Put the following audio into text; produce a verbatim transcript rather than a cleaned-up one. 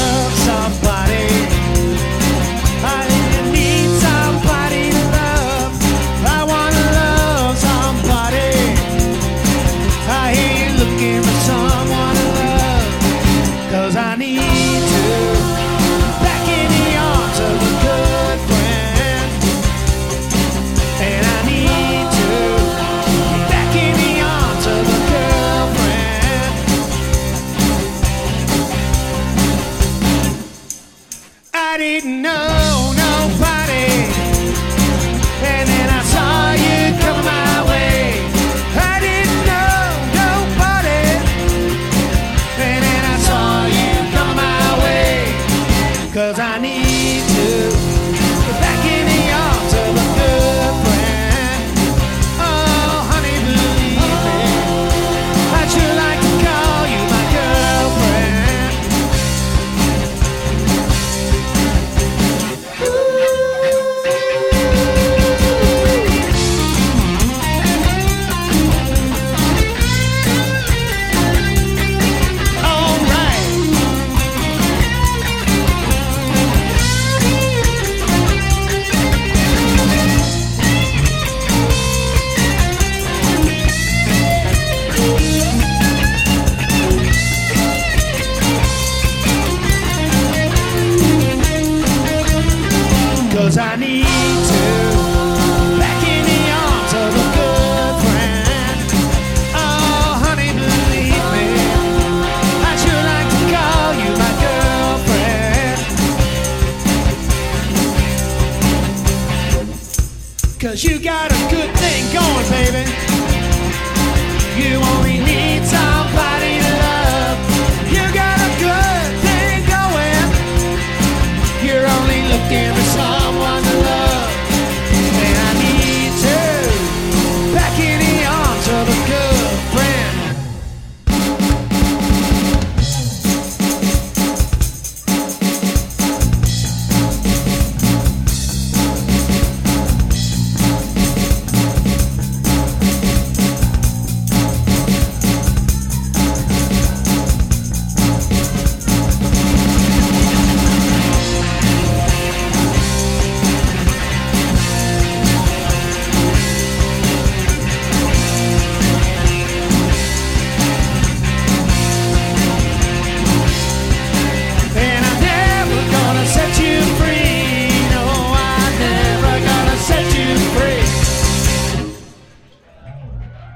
love somebody. I need somebody to love. I wanna love somebody. I hear you looking for someone to love. 'Cause I need to back in the arms of a good friend. And I need to back in the arms of a girlfriend. I didn't know nobody, and then I saw you come my way. I didn't know nobody, and then I saw you come my way. 'Cause I need to get back in the arms of a good friend. Oh, honey, believe me, I'd sure like to call you my girlfriend. 'Cause I need to back in the arms of a good friend. Oh, honey, believe me, I'd sure like to call you my girlfriend. 'Cause you got a good thing going, baby. You want